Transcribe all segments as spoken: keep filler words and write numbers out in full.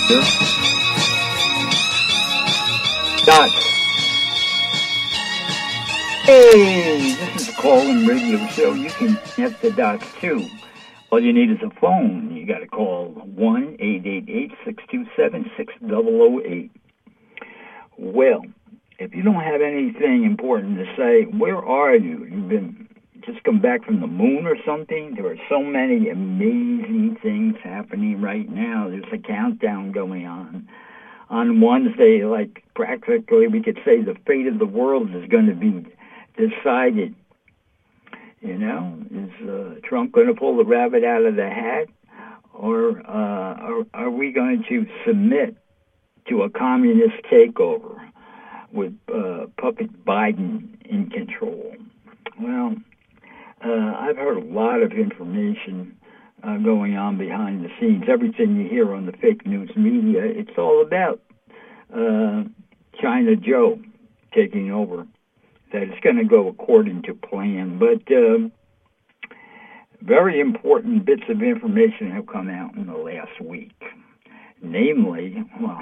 Dot. Hey, this is a call-in radio show. You can hit the dots too. All you need is a phone. You got to call one eight eight eight, six two seven, six zero zero eight. Well, if you don't have anything important to say, where are you? You've been just come back from the moon or something? There are so many amazing things happening right now. There's a countdown going on. On Wednesday, like practically we could say the fate of the world is going to be decided. You know, is uh, Trump going to pull the rabbit out of the hat, or uh, are, are we going to submit to a communist takeover with uh, puppet Biden in control? Well, uh, I've heard a lot of information uh, going on behind the scenes. Everything you hear on the fake news media, it's all about uh, China Joe taking over. That it's going to go according to plan. But uh, very important bits of information have come out in the last week. Namely, well,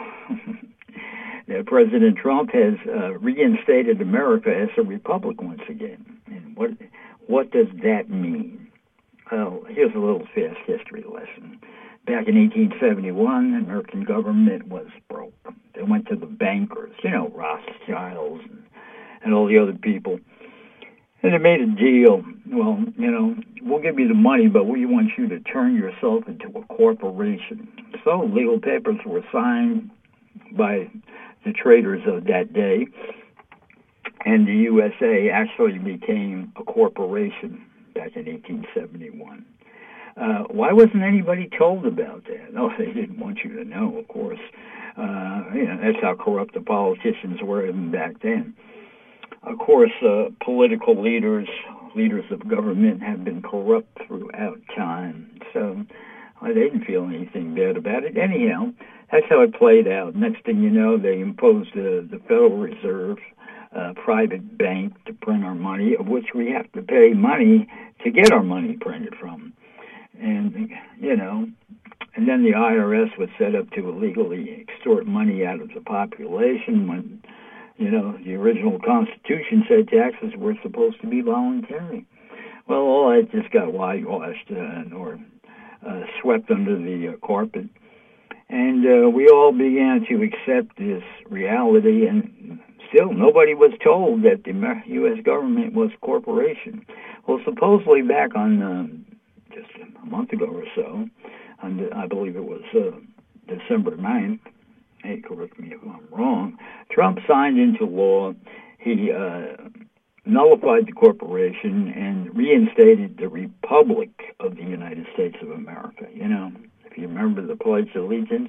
that President Trump has uh, reinstated America as a republic once again. And what what does that mean? Well, here's a little fast history lesson. Back in eighteen seventy-one, the American government was broke. They went to the bankers, you know, Rothschilds and and all the other people. And they made a deal. Well, you know, we'll give you the money, but we want you to turn yourself into a corporation. So legal papers were signed by the traders of that day, and the U S A actually became a corporation back in eighteen seventy-one. Uh, why wasn't anybody told about that? Oh, they didn't want you to know, of course. Uh, you know, that's how corrupt the politicians were even back then. Of course, uh, political leaders, leaders of government have been corrupt throughout time. So well, they didn't feel anything bad about it. Anyhow, that's how it played out. Next thing you know, they imposed the, the Federal Reserve, uh, private bank to print our money, of which we have to pay money to get our money printed from. And, you know, and then the I R S was set up to illegally extort money out of the population when, you know, the original Constitution said taxes were supposed to be voluntary. Well, all that just got whitewashed uh, or uh, swept under the uh, carpet. And uh, we all began to accept this reality, and still nobody was told that the U S government was a corporation. Well, supposedly back on um, just a month ago or so, on, I believe it was uh, December ninth, hey, correct me if I'm wrong, Trump signed into law, he uh, nullified the corporation and reinstated the Republic of the United States of America. You know, if you remember the Pledge of Allegiance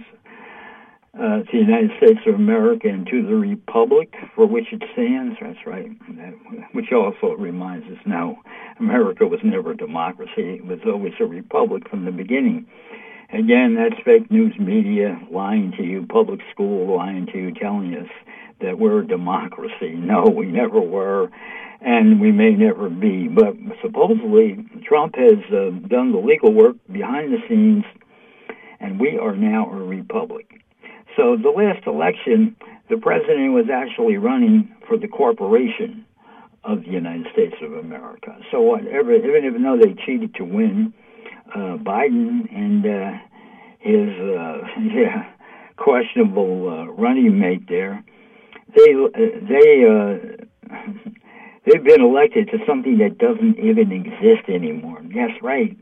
uh, to the United States of America and to the Republic for which it stands, that's right, that, which also reminds us now America was never a democracy, it was always a republic from the beginning. Again, that's fake news media lying to you, public school lying to you, telling us that we're a democracy. No, we never were, and we may never be. But supposedly, Trump has uh, done the legal work behind the scenes, and we are now a republic. So the last election, the president was actually running for the corporation of the United States of America. So whatever, even though they cheated to win, Uh, Biden and uh, his uh, yeah questionable uh, running mate there, they they uh, they've been elected to something that doesn't even exist anymore. That's right.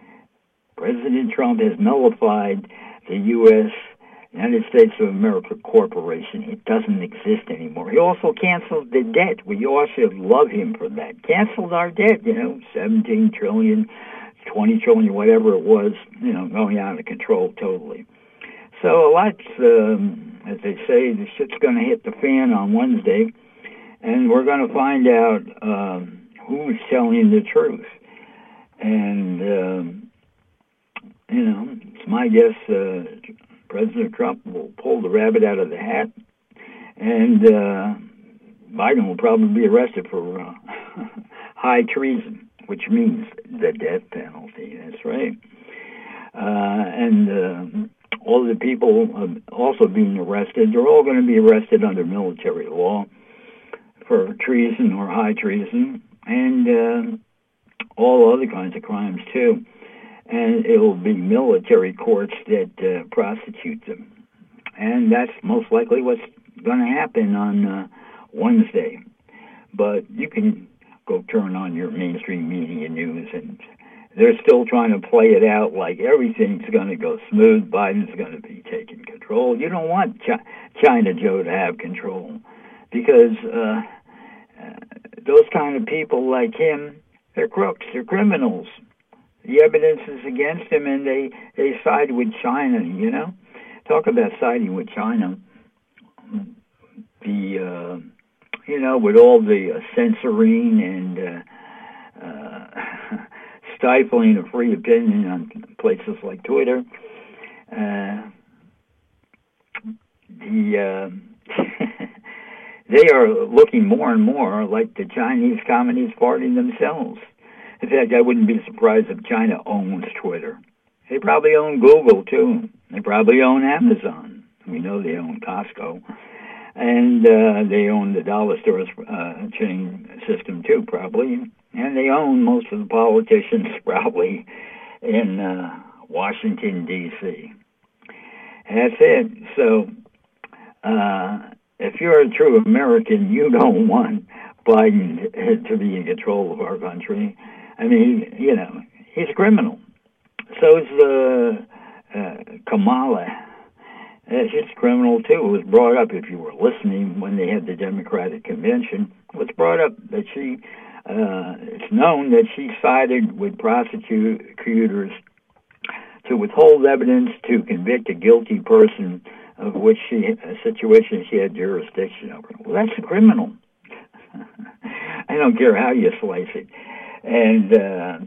President Trump has nullified the U S United States of America Corporation. It doesn't exist anymore. He also canceled the debt. We all should love him for that. Canceled our debt, you know, seventeen trillion dollars. twenty trillion, whatever it was, you know, going out of control totally. So a lot's, um, as they say, the shit's going to hit the fan on Wednesday, and we're going to find out um, who's telling the truth. And, um, you know, it's my guess uh, President Trump will pull the rabbit out of the hat, and uh, Biden will probably be arrested for uh, high treason, which means the death penalty. That's right. Uh, and uh, all the people uh, also being arrested, they're all going to be arrested under military law for treason or high treason, and uh, all other kinds of crimes, too. And it will be military courts that uh, prosecute them. And that's most likely what's going to happen on uh, Wednesday. But you can go turn on your mainstream media news, and they're still trying to play it out like everything's going to go smooth. Biden's going to be taking control. You don't want Ch- China Joe to have control, because uh, uh, those kind of people like him, they're crooks, they're criminals. The evidence is against him, and they, they side with China, you know? Talk about siding with China. The, uh, you know, with all the uh, censoring and uh, uh, stifling of free opinion on places like Twitter, uh, the uh, they are looking more and more like the Chinese Communist Party themselves. In fact, I wouldn't be surprised if China owns Twitter. They probably own Google, too. They probably own Amazon. We know they own Costco. And uh, they own the dollar stores uh, chain system, too, probably. And they own most of the politicians, probably, in uh, Washington, D C And that's it. So uh, if you're a true American, you don't want Biden to be in control of our country. I mean, you know, he's a criminal. So is uh, uh, Kamala. Uh, she's a criminal, too. It was brought up, if you were listening, when they had the Democratic Convention. It was brought up that she, uh, it's known that she sided with prosecutors to withhold evidence to convict a guilty person of which she, a situation she had jurisdiction over. Well, that's a criminal. I don't care how you slice it. And, uh,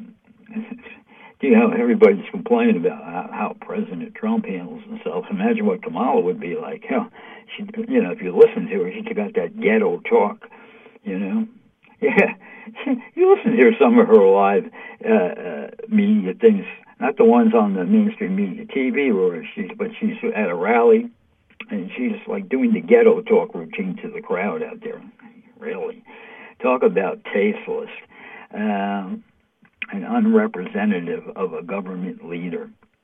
you know, everybody's complaining about how, how President Trump handles himself. Imagine what Kamala would be like. You know, she, you know, if you listen to her, she's got that ghetto talk, you know. Yeah, you listen to her, some of her live uh, uh, media things, not the ones on the mainstream media T V, where she's, but she's at a rally, and she's like doing the ghetto talk routine to the crowd out there. Really. Talk about tasteless. Um, and unrepresentative of a government leader.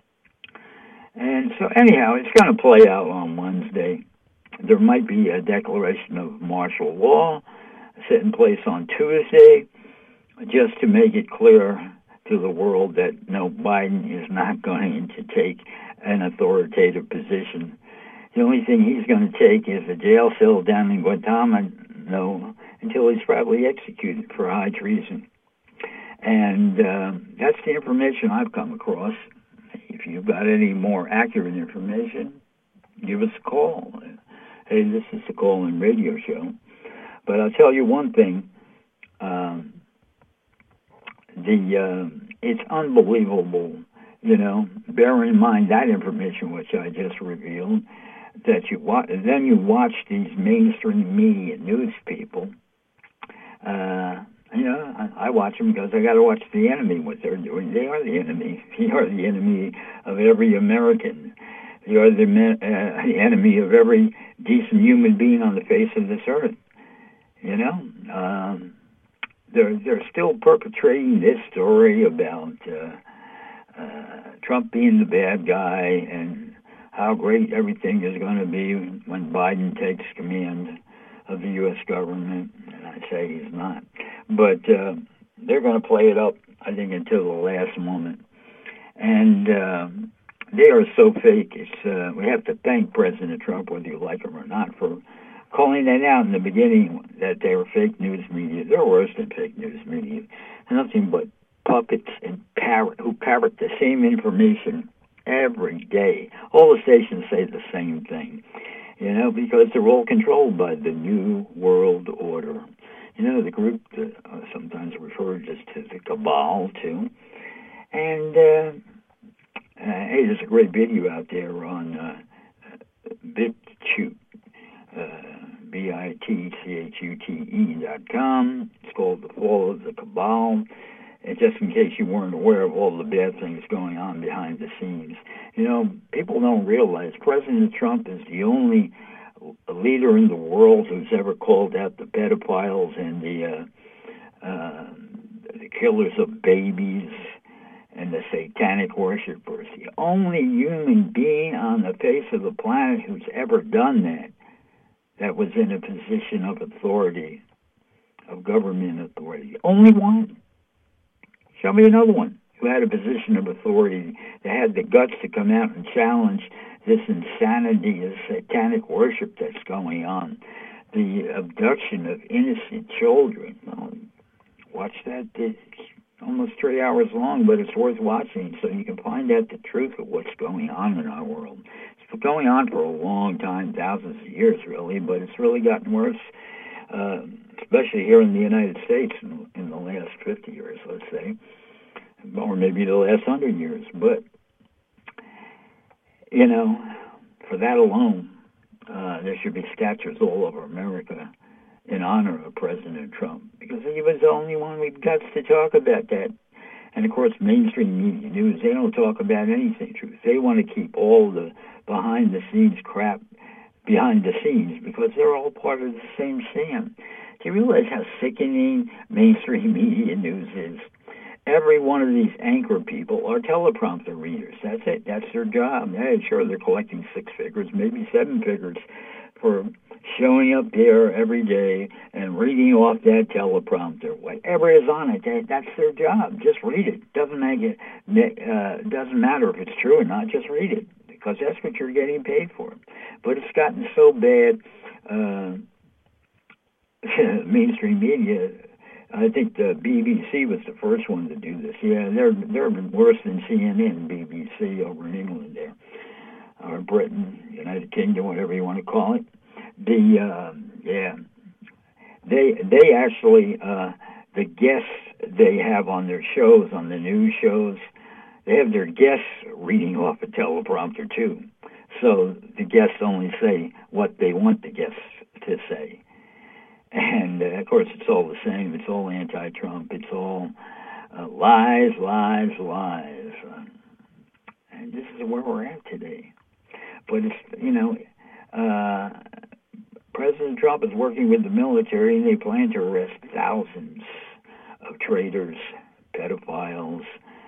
And so anyhow, it's going to play out on Wednesday. There might be a declaration of martial law set in place on Tuesday, just to make it clear to the world that no, Biden is not going to take an authoritative position. The only thing he's going to take is a jail cell down in Guantanamo until he's probably executed for high treason. And uh, that's the information I've come across. If you've got any more accurate information, give us a call. Hey, this is the Call-In Radio Show. But I'll tell you one thing. Um, the uh, it's unbelievable, you know. Bear in mind that information which I just revealed, that you wa- then you watch these mainstream media news people. Uh, You know, I, I watch them because I got to watch the enemy, what they're doing. They are the enemy. They are the enemy of every American. They are the, uh, the enemy of every decent human being on the face of this earth. You know, um, they're they're still perpetrating this story about uh, uh, Trump being the bad guy and how great everything is going to be when Biden takes command of the U S government. And I say he's not. But uh, they're going to play it up, I think, until the last moment. And uh, they are so fake. It's, uh, we have to thank President Trump, whether you like him or not, for calling that out in the beginning, that they were fake news media. They're worse than fake news media. They're nothing but puppets and parrot who parrot the same information every day. All the stations say the same thing, you know, because they're all controlled by the New World Order. You know, the group that uh, sometimes referred just to the cabal, too. And, uh, uh, hey, there's a great video out there on uh, BitChute, uh, B I T C H U T E dot com. It's called The Fall of the Cabal. And just in case you weren't aware of all the bad things going on behind the scenes. You know, people don't realize President Trump is the only leader in the world who's ever called out the pedophiles and the, uh, uh, the killers of babies and the satanic worshipers. The only human being on the face of the planet who's ever done that, that was in a position of authority, of government authority. The only one. Show me another one who had a position of authority that had the guts to come out and challenge this insanity, this satanic worship that's going on, the abduction of innocent children. Well, watch that. It's almost three hours long, but it's worth watching so you can find out the truth of what's going on in our world. It's been going on for a long time, thousands of years, really, but it's really gotten worse, uh, especially here in the United States in, in the last fifty years, let's say, or maybe the last one hundred years. But, you know, for that alone, uh, there should be statues all over America in honor of President Trump, because he was the only one with guts to talk about that. And, of course, mainstream media news, they don't talk about anything truth. They want to keep all the behind-the-scenes crap behind the scenes because they're all part of the same sham. Do you realize how sickening mainstream media news is? Every one of these anchor people are teleprompter readers. That's it. That's their job. Yeah, sure, they're collecting six figures, maybe seven figures for showing up there every day and reading off that teleprompter. Whatever is on it, that, that's their job. Just read it. Doesn't make it. Uh, doesn't matter if it's true or not. Just read it because that's what you're getting paid for. But it's gotten so bad. Uh, mainstream media. I think the B B C was the first one to do this. Yeah, they're they're worse than C N N, B B C over in England there, or Britain, United Kingdom, whatever you want to call it. The uh, yeah, they they actually uh, the guests they have on their shows, on the news shows, they have their guests reading off a teleprompter too. So the guests only say what they want the guests to say. And, uh, of course, it's all the same. It's all anti-Trump. It's all uh, lies, lies, lies. Uh, and this is where we're at today. But, it's you know, uh, President Trump is working with the military, and they plan to arrest thousands of traitors, pedophiles,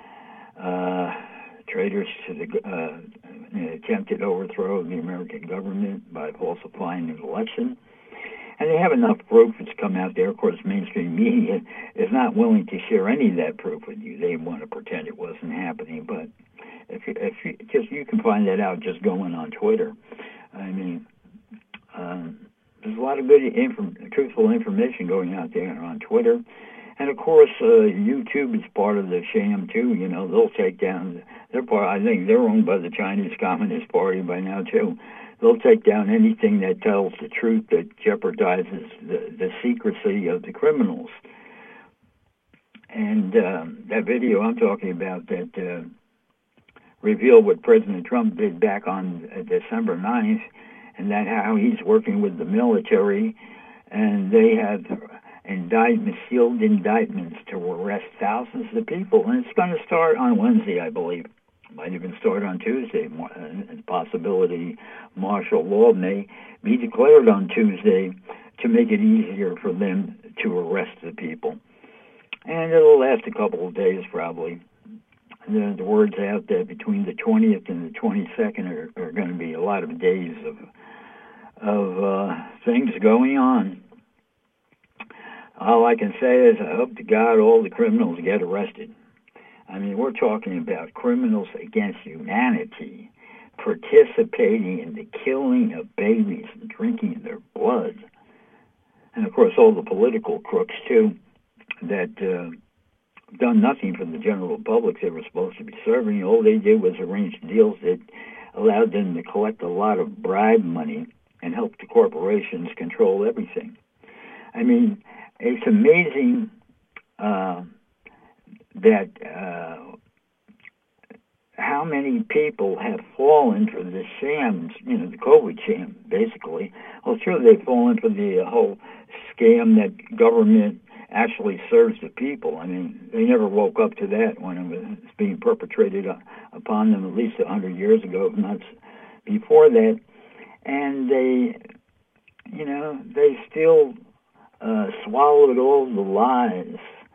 uh, traitors to the uh, attempted overthrow of the American government by falsifying an election. And they have enough proof that's come out there. Of course, mainstream media is not willing to share any of that proof with you. They want to pretend it wasn't happening. But if you, if you just you can find that out just going on Twitter. I mean, um, there's a lot of good, inform- truthful information going out there on Twitter. And of course, uh, YouTube is part of the sham too. You know, they'll take down. They're part. I think they're owned by the Chinese Communist Party by now too. They'll take down anything that tells the truth that jeopardizes the, the secrecy of the criminals. And um, that video I'm talking about that uh, revealed what President Trump did back on uh, December ninth, and that how he's working with the military, and they have indictments, sealed indictments to arrest thousands of people. And it's going to start on Wednesday, I believe. Might even start on Tuesday. A possibility martial law may be declared on Tuesday to make it easier for them to arrest the people. And it'll last a couple of days probably. The, the word's out that between the twentieth and the twenty-second are, are going to be a lot of days of, of uh, things going on. All I can say is I hope to God all the criminals get arrested. I mean, we're talking about criminals against humanity participating in the killing of babies and drinking their blood. And, of course, all the political crooks, too, that uh, done nothing for the general public they were supposed to be serving. All they did was arrange deals that allowed them to collect a lot of bribe money and help the corporations control everything. I mean, it's amazing... Uh, that uh, how many people have fallen for the sham, you know, the COVID sham, basically. Well, sure, they've fallen for the uh, whole scam that government actually serves the people. I mean, they never woke up to that when it was being perpetrated upon them at least a hundred years ago, if not before that. And they, you know, they still uh, swallowed all the lies.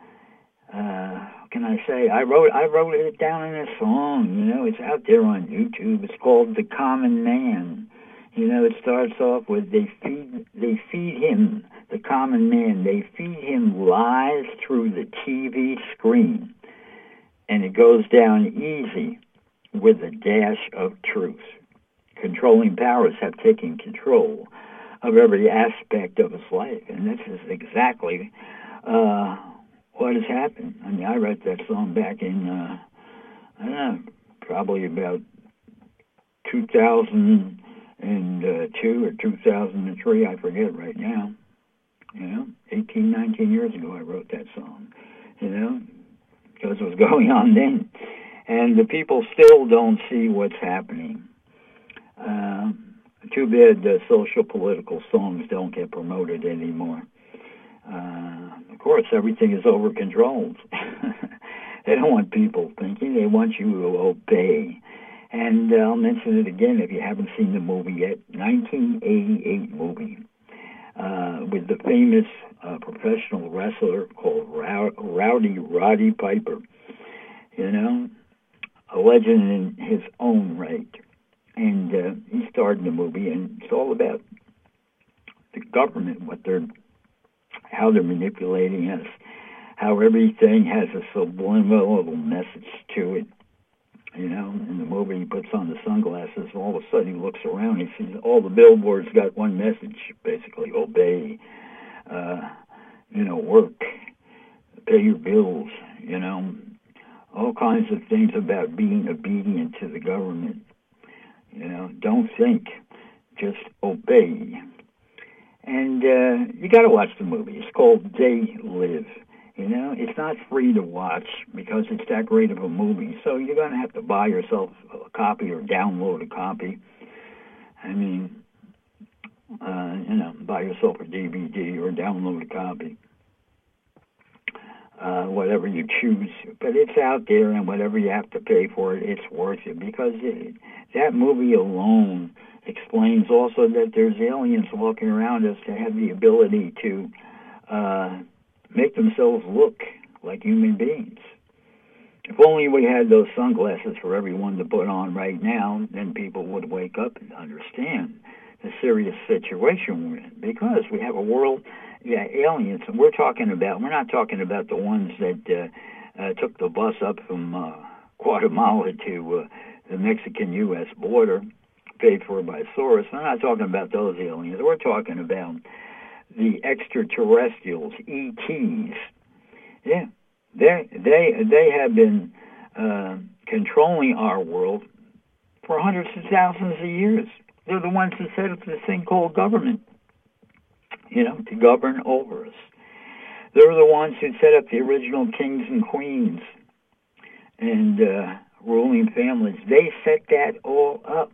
Uh, what can I say? I wrote, I wrote it down in a song. You know, it's out there on YouTube. It's called "The Common Man." You know, it starts off with they feed, they feed him, the common man. They feed him lies through the T V screen, and it goes down easy with a dash of truth. Controlling powers have taken control of every aspect of his life, and this is exactly uh, what has happened. I mean, I wrote that song back in, uh, I don't know, probably about two thousand two or two thousand three, I forget right now. You know, eighteen, nineteen years ago I wrote that song, you know, because it was going on then. And the people still don't see what's happening. Uh, too bad the social political songs don't get promoted anymore. Uh, of course, everything is over-controlled. They don't want people thinking. They want you to obey. And uh, I'll mention it again if you haven't seen the movie yet. nineteen eighty-eight movie uh, with the famous uh, professional wrestler called Row- Rowdy Roddy Piper. You know, a legend in his own right. And uh, he starred in the movie, and it's all about the government, what they're, how they're manipulating us, how everything has a subliminal message to it. You know, in the movie, he puts on the sunglasses, and all of a sudden he looks around, he sees all the billboards got one message, basically, obey, uh, you know, work, pay your bills, you know, all kinds of things about being obedient to the government. You know, don't think, just obey. And uh, you got to watch the movie. It's called They Live. You know, it's not free to watch because it's that great of a movie. So you're going to have to buy yourself a copy or download a copy. I mean, uh, you know, buy yourself a D V D or download a copy. Uh, whatever you choose. But it's out there, and whatever you have to pay for it, it's worth it. Because it, that movie alone explains also that there's aliens walking around us that have the ability to uh, make themselves look like human beings. If only we had those sunglasses for everyone to put on right now, then people would wake up and understand the serious situation we're in. Because we have a world, yeah, aliens, and we're talking about, we're not talking about the ones that uh, uh, took the bus up from uh, Guatemala to uh, the Mexican-U S border, paid for by Soros. We're not talking about those aliens. We're talking about the extraterrestrials, E Ts. Yeah, they they they have been uh, controlling our world for hundreds of thousands of years. They're the ones who set up this thing called government, you know, to govern over us. They're the ones who set up the original kings and queens and uh, ruling families. They set that all up.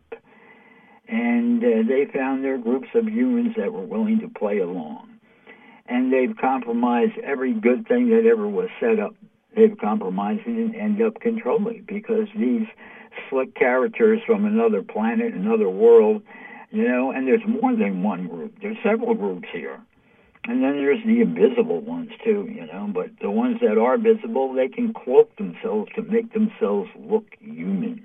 And uh, they found their groups of humans that were willing to play along. And they've compromised every good thing that ever was set up. They've compromised it and end up controlling, because these slick characters from another planet, another world, you know, and there's more than one group. There's several groups here. And then there's the invisible ones, too, you know. But the ones that are visible, they can cloak themselves to make themselves look human.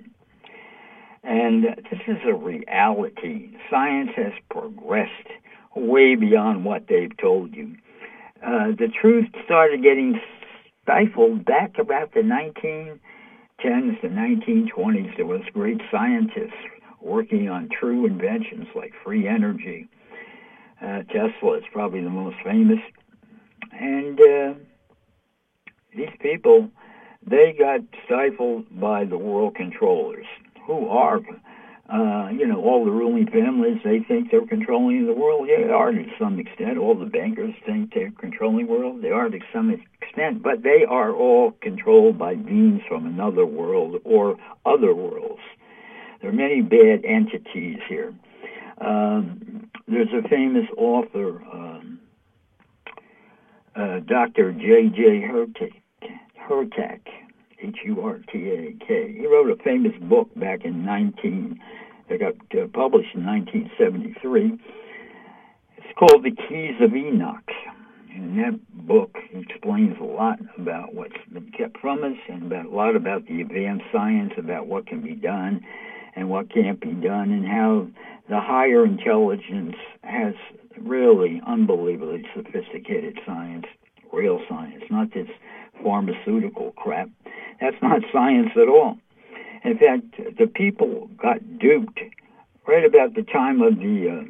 And this is a reality. Science has progressed way beyond what they've told you. Uh, the truth started getting stifled back about the nineteen tens to nineteen twenties. There was great scientists working on true inventions like free energy. Uh, Tesla is probably the most famous. And uh, these people, they got stifled by the world controllers, who are, uh, you know, all the ruling families. They think they're controlling the world. Yeah, they are to some extent. All the bankers think they're controlling the world. They are to some extent. But they are all controlled by beings from another world or other worlds. There are many bad entities here. Um, there's a famous author, um, uh, Doctor J J Hurtak, Hurtak, H U R T A K. He wrote a famous book back in nineteen. It got uh, published in nineteen seventy-three. It's called The Keys of Enoch. In that book, he explains a lot about what's been kept from us and about a lot about the advanced science, about what can be done and what can't be done, and how the higher intelligence has really unbelievably sophisticated science, real science, not this pharmaceutical crap. That's not science at all. In fact, the people got duped right about the time of the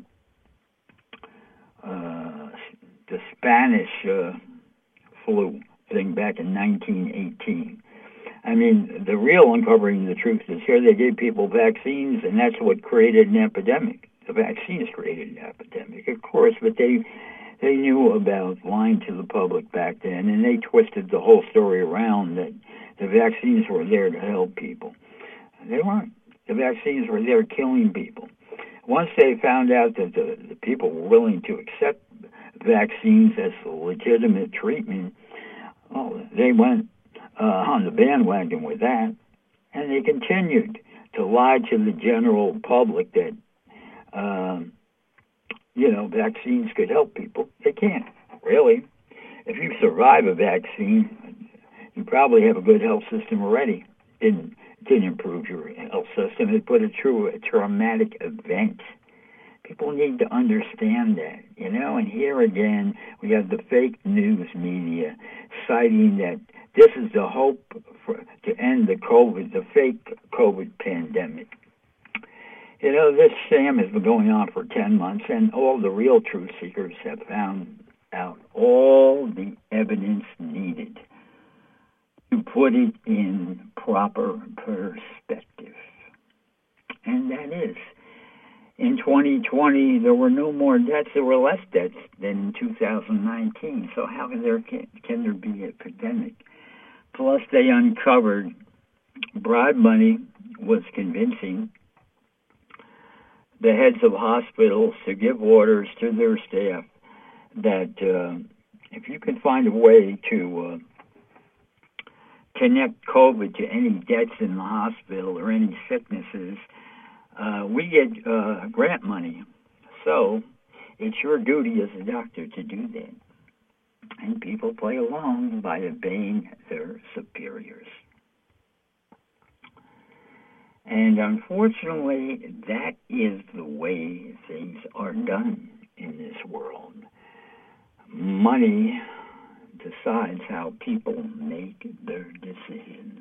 uh, uh, the Spanish uh, flu thing back in nineteen eighteen. I mean, the real uncovering the truth is here. They gave people vaccines, and that's what created an epidemic. The vaccines created an epidemic, of course, but they they knew about lying to the public back then, and they twisted the whole story around that the vaccines were there to help people. They weren't. The vaccines were there killing people. Once they found out that the, the people were willing to accept vaccines as a legitimate treatment, well, they went uh, on the bandwagon with that, and they continued to lie to the general public that, um, you know, vaccines could help people. They can't, really. If you survive a vaccine, you probably have a good health system already. Didn't didn't improve your health system. It put it through a traumatic event. People need to understand that, you know, and here again, we have the fake news media citing that this is the hope for, to end the COVID, the fake COVID pandemic. You know, this sham has been going on for ten months, and all the real truth seekers have found out all the evidence needed to put it in proper perspective. And that is, in twenty twenty, there were no more deaths. There were less deaths than in two thousand nineteen. So how can there, can, can there be a pandemic? Plus, they uncovered bribe money was convincing the heads of hospitals to give orders to their staff that uh, if you can find a way to uh, connect COVID to any deaths in the hospital or any sicknesses, uh, we get uh, grant money. So it's your duty as a doctor to do that. And people play along by obeying their superiors. And unfortunately, that is the way things are done in this world. Money decides how people make their decisions.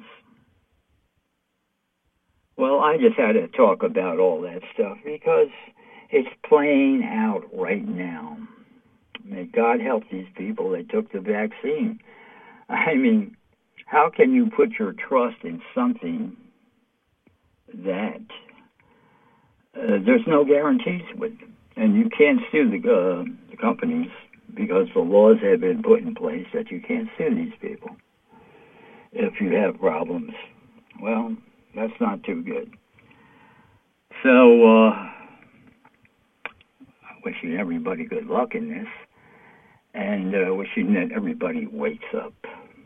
Well, I just had to talk about all that stuff because it's playing out right now. May God help these people that took the vaccine. I mean, how can you put your trust in something that uh, there's no guarantees with? And you can't sue the, uh, the companies because the laws have been put in place that you can't sue these people if you have problems. Well, that's not too good. So, uh, I wishing everybody good luck in this, and uh, wishing that everybody wakes up.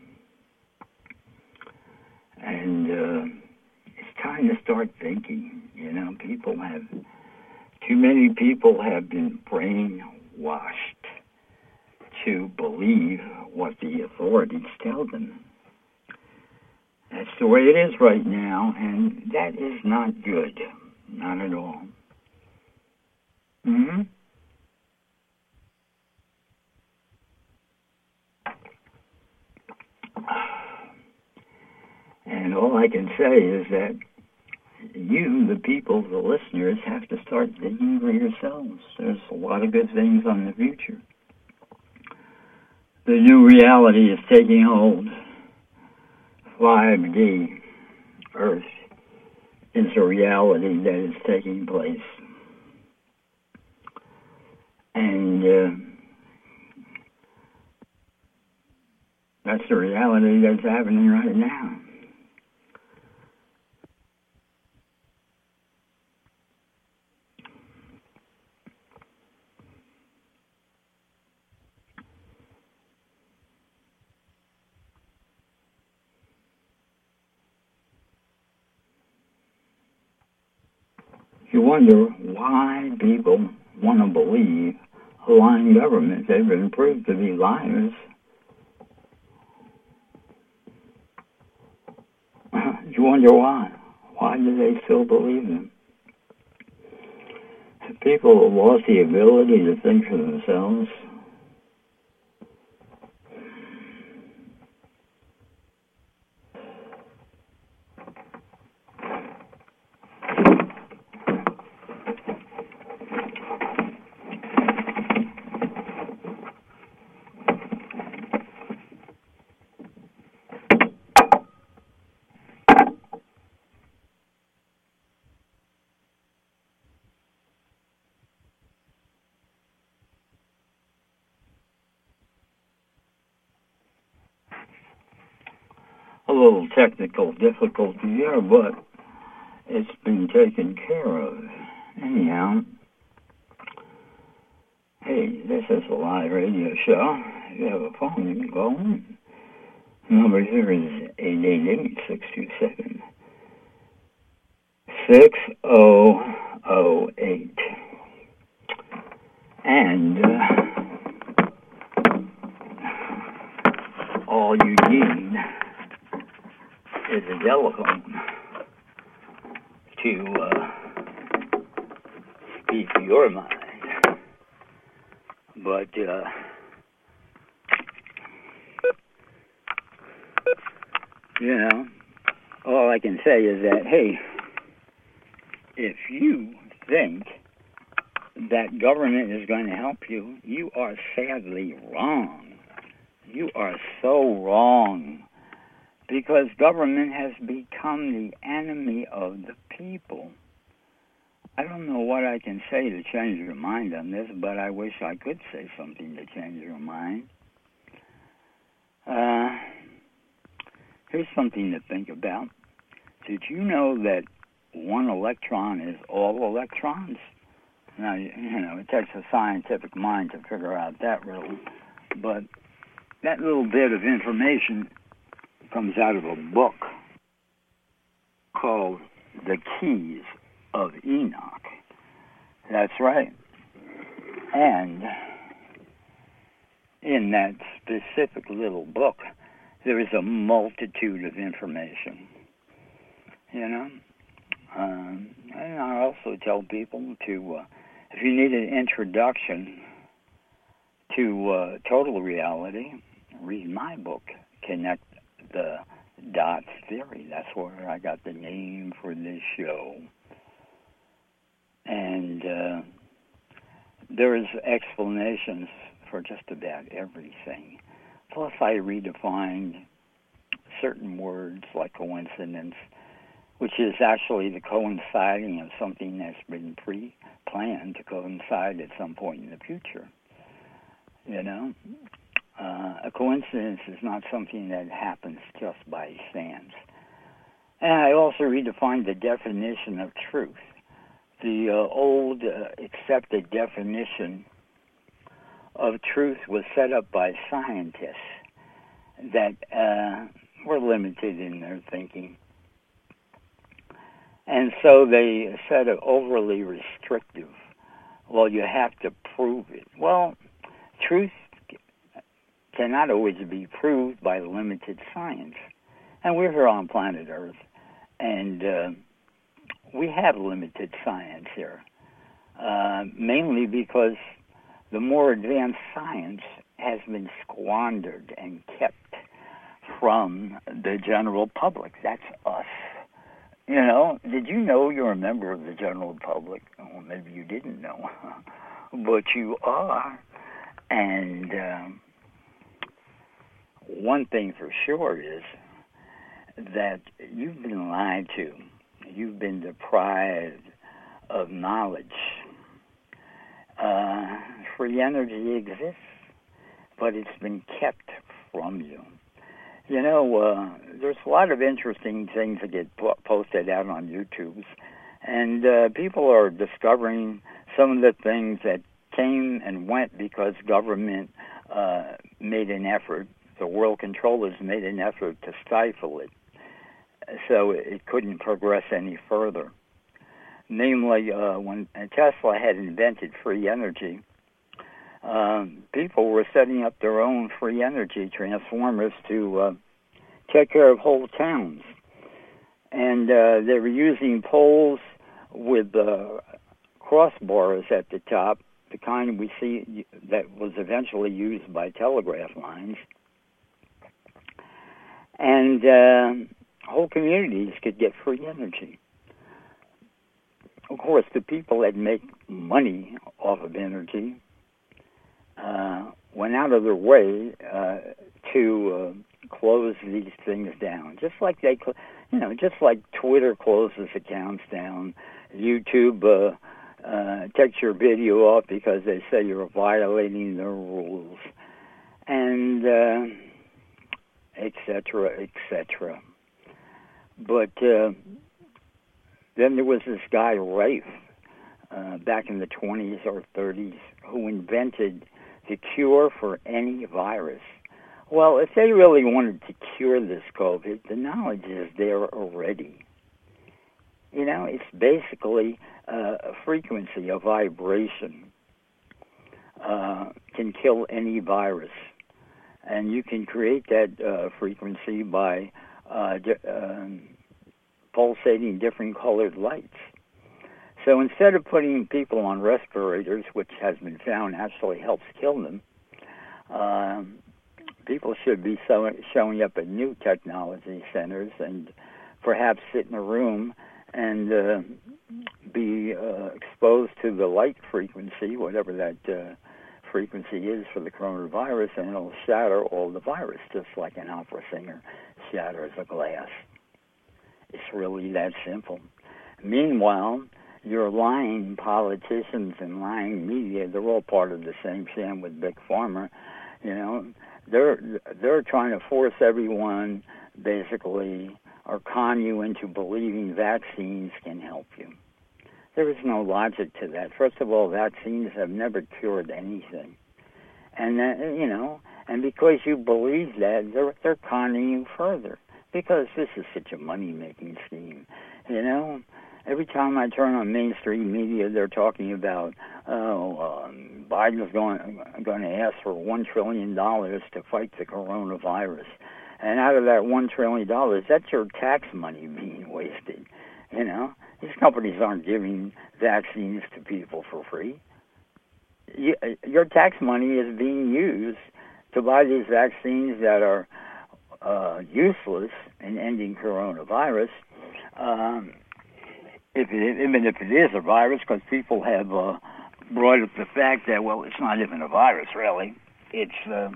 And uh, it's time to start thinking. You know, people have, too many people have been brainwashed to believe what the authorities tell them. That's the way it is right now, and that is not good. Not at all. Mm-hmm. And all I can say is that you, the people, the listeners, have to start thinking for yourselves. There's a lot of good things on the future. The new reality is taking hold. five D Earth is a reality that is taking place. And uh, that's the reality that's happening right now. You wonder why people want to believe lying governments. They've been proved to be liars. You wonder why. Why do they still believe them? People have lost the ability to think for themselves. A little technical difficulty here, but it's been taken care of. Anyhow, hey, this is a live radio show. If you have a phone, you can call in. The number here is eight eight eight, six two seven, six zero zero eight. And uh, all you need is a telephone to uh, speak your mind. But, uh, you know, all I can say is that, hey, if you think that government is going to help you, you are sadly wrong. You are so wrong. Because government has become the enemy of the people. I don't know what I can say to change your mind on this, but I wish I could say something to change your mind. Uh, here's something to think about. Did you know that one electron is all electrons? Now, you know, it takes a scientific mind to figure out that riddle, but that little bit of information comes out of a book called The Keys of Enoch. That's right. And in that specific little book, there is a multitude of information. You know? Um, and I also tell people to, uh, if you need an introduction to uh, total reality, read my book, Connect the Dots Theory. That's where I got the name for this show. And uh, there's explanations for just about everything. Plus, I redefined certain words like coincidence, which is actually the coinciding of something that's been pre-planned to coincide at some point in the future. You know? Uh, a coincidence is not something that happens just by chance. And I also redefined the definition of truth. The uh, old uh, accepted definition of truth was set up by scientists that uh, were limited in their thinking. And so they set it overly restrictive. Well, you have to prove it. Well, truth cannot always be proved by limited science. And we're here on planet Earth, and uh, we have limited science here, uh, mainly because the more advanced science has been squandered and kept from the general public. That's us. You know, did you know you're a member of the general public? Well, maybe you didn't know, but you are. And um, one thing for sure is that you've been lied to. You've been deprived of knowledge. Uh, free energy exists, but it's been kept from you. You know, uh, there's a lot of interesting things that get po- posted out on YouTube, and uh, people are discovering some of the things that came and went because government uh, made an effort, the world controllers made an effort to stifle it, so it couldn't progress any further. Namely, uh, when Tesla had invented free energy, um, people were setting up their own free energy transformers to uh, take care of whole towns. And uh, they were using poles with uh, crossbars at the top, the kind we see that was eventually used by telegraph lines. And uh, whole communities could get free energy. Of course, the people that make money off of energy uh, went out of their way uh, to uh, close these things down, just like they, you know, just like Twitter closes accounts down, YouTube uh, uh, takes your video off because they say you're violating their rules, and uh, et cetera, et cetera. But uh, then there was this guy, Rafe, uh, back in the twenties or thirties, who invented the cure for any virus. Well, if they really wanted to cure this COVID, the knowledge is there already. You know, it's basically uh, a frequency, a vibration uh, can kill any virus. And you can create that uh, frequency by uh, di- um, pulsating different colored lights. So instead of putting people on respirators, which has been found actually helps kill them, um, people should be so, showing up at new technology centers and perhaps sit in a room and uh, be uh, exposed to the light frequency, whatever that uh, frequency is for the coronavirus, and it'll shatter all the virus, just like an opera singer shatters a glass. It's really that simple. Meanwhile, your lying politicians and lying media, they're all part of the same sham with Big Pharma. You know, they're they're trying to force everyone, basically, or con you into believing vaccines can help you. There is no logic to that. First of all, vaccines have never cured anything. And, uh, you know, and because you believe that, they're, they're conning you further. Because this is such a money-making scheme, you know? Every time I turn on mainstream media, they're talking about, oh, um, Biden's going, going to ask for one trillion dollars to fight the coronavirus. And out of that one trillion dollars, that's your tax money being wasted, you know? These companies aren't giving vaccines to people for free. You, your tax money is being used to buy these vaccines that are uh, useless in ending coronavirus, um, if it, even if it is a virus, because people have uh, brought up the fact that, well, it's not even a virus, really. It's, uh,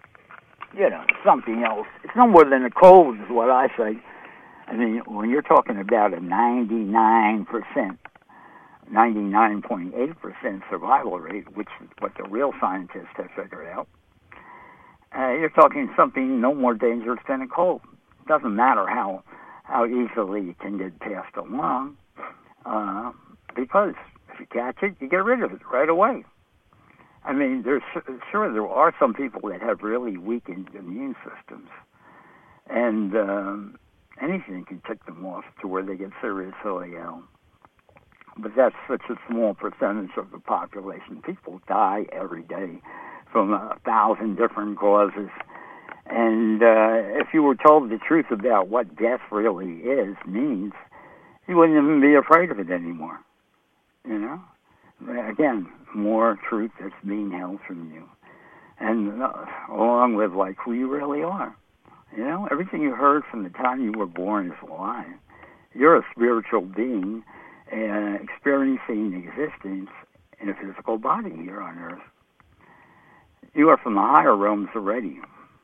you know, something else. It's no more than a cold, is what I say. I mean, when you're talking about a ninety-nine percent, ninety-nine point eight percent survival rate, which is what the real scientists have figured out, uh, you're talking something no more dangerous than a cold. It doesn't matter how how easily it can get passed along, uh, because if you catch it, you get rid of it right away. I mean, there's sure there are some people that have really weakened immune systems, and um, anything can tick them off to where they get seriously ill. But that's such a small percentage of the population. People die every day from a thousand different causes. And uh, if you were told the truth about what death really is, means, you wouldn't even be afraid of it anymore. You know? Again, more truth that's being held from you. And uh, along with, like, who you really are. You know, everything you heard from the time you were born is a lie. You're a spiritual being uh, experiencing existence in a physical body here on Earth. You are from the higher realms already.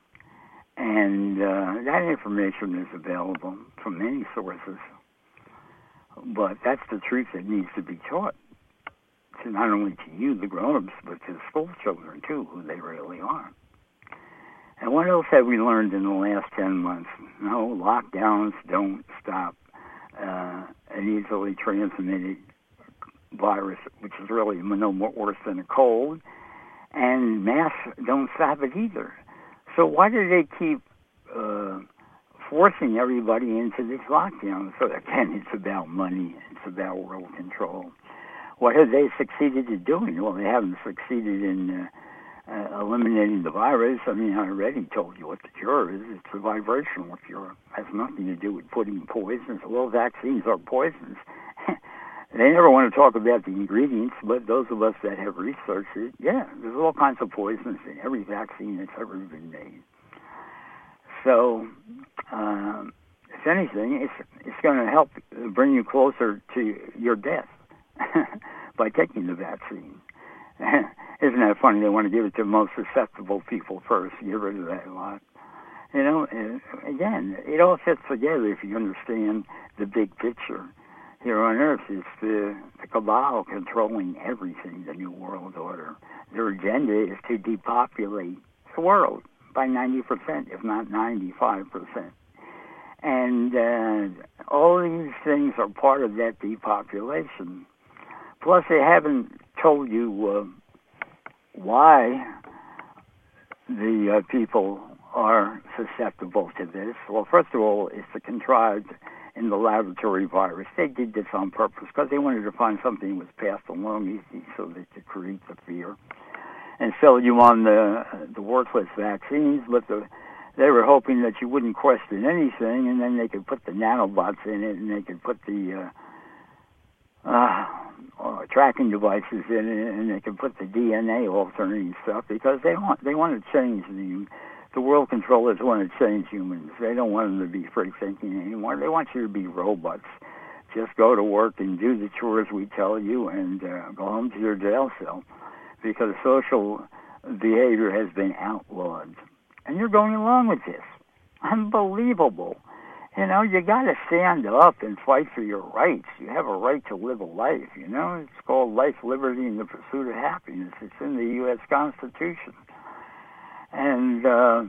And uh, that information is available from many sources. But that's the truth that needs to be taught. To not only to you, the grown-ups, but to the school children, too, who they really are. And what else have we learned in the last ten months? No, lockdowns don't stop uh, an easily transmitted virus, which is really no more worse than a cold. And masks don't stop it either. So why do they keep uh, forcing everybody into this lockdown. So again, it's about money. It's about world control. What have they succeeded in doing? Well, they haven't succeeded in uh, uh, eliminating the virus. I mean, I already told you what the cure is. It's a vibrational cure. It has nothing to do with putting poisons. Well, vaccines are poisons. They never want to talk about the ingredients, but those of us that have researched it, yeah, there's all kinds of poisons in every vaccine that's ever been made. So, um, if anything, it's it's going to help bring you closer to your death by taking the vaccine. Isn't that funny? They want to give it to the most susceptible people first, get rid of that lot. You know, and again, it all fits together if you understand the big picture. Here on Earth, it's the, the cabal controlling everything, the New World Order. Their agenda is to depopulate the world by ninety percent, if not ninety-five percent. And uh, all these things are part of that depopulation. Plus, they haven't told you uh, why the uh, people are susceptible to this. Well, first of all, it's the contrived in the laboratory virus. They did this on purpose because they wanted to find something that was passed along easy so they could create the fear and sell you on the the worthless vaccines. But the, they were hoping that you wouldn't question anything, and then they could put the nanobots in it, and they could put the uh, uh, uh, tracking devices in it, and they could put the D N A altering stuff because they want they want to change the The world controllers want to change humans. They don't want them to be free thinking anymore. They want you to be robots. Just go to work and do the chores we tell you and uh, go home to your jail cell because social behavior has been outlawed. And you're going along with this. Unbelievable. You know, you got to stand up and fight for your rights. You have a right to live a life, you know. It's called life, liberty, and the pursuit of happiness. It's in the U S Constitution. And, uh,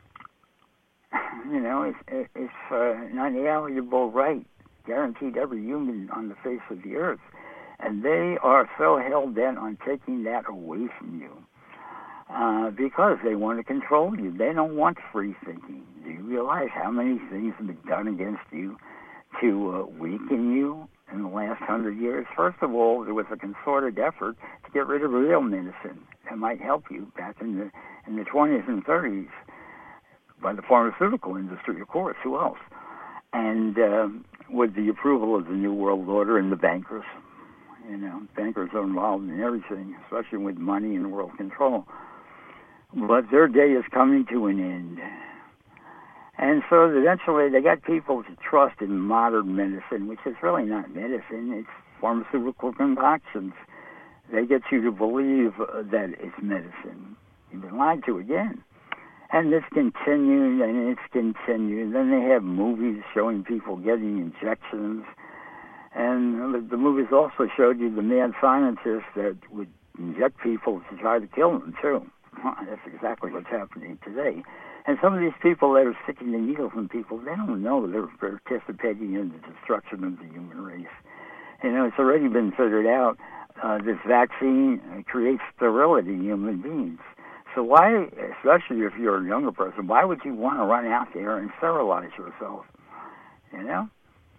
you know, it's, it's uh, an unalienable right guaranteed to every human on the face of the earth. And they are so hell-bent on taking that away from you uh, because they want to control you. They don't want free thinking. Do you realize how many things have been done against you to uh, weaken you in the last hundred years? First of all, there was a concerted effort to get rid of real medicine that might help you back in the in the twenties and thirties by the pharmaceutical industry, of course. Who else? And uh, with the approval of the New World Order and the bankers. You know, bankers are involved in everything, especially with money and world control. But their day is coming to an end. And so eventually they got people to trust in modern medicine, which is really not medicine. It's pharmaceutical concoctions. They get you to believe uh, that it's medicine. You've been lied to again. And this continued, and it's continued. Then they have movies showing people getting injections. And the, the movies also showed you the mad scientists that would inject people to try to kill them, too. That's exactly what's happening today. And some of these people that are sticking the needles in people, they don't know they're participating in the destruction of the human race. You know, it's already been figured out. Uh, this vaccine creates sterility in human beings. So why, especially if you're a younger person, why would you want to run out there and sterilize yourself? You know?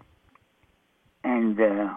And, uh,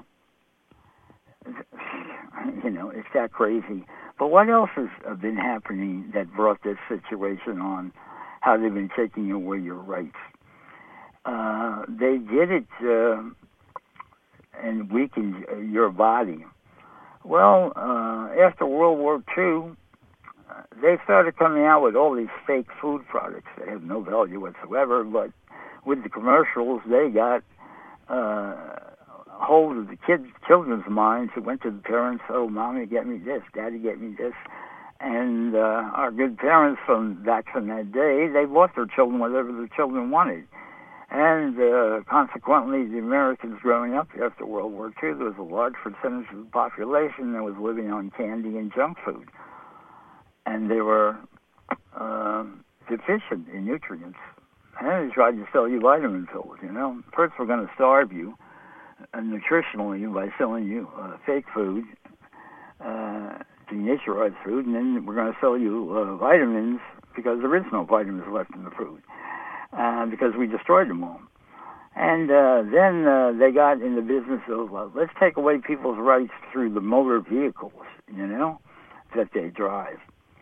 you know, it's that crazy. But what else has been happening that brought this situation on? How they've been taking away your rights? Uh, they did it uh, and weakened your body. Well, uh, after World War Two, uh, they started coming out with all these fake food products that have no value whatsoever, but with the commercials, they got uh, hold of the kids, children's minds who went to the parents, oh, Mommy, get me this, Daddy, get me this. And uh, our good parents from back from that day, they bought their children whatever their children wanted. And uh, consequently, the Americans growing up after World War Two, there was a large percentage of the population that was living on candy and junk food. And they were uh, deficient in nutrients. And they tried to sell you vitamin pills, you know. First, we're going to starve you uh, nutritionally by selling you uh, fake food, uh, denaturized food, and then we're going to sell you uh, vitamins because there is no vitamins left in the food. uh, because we destroyed them all. And uh, then uh, they got in the business of, uh, let's take away people's rights through the motor vehicles, you know, that they drive.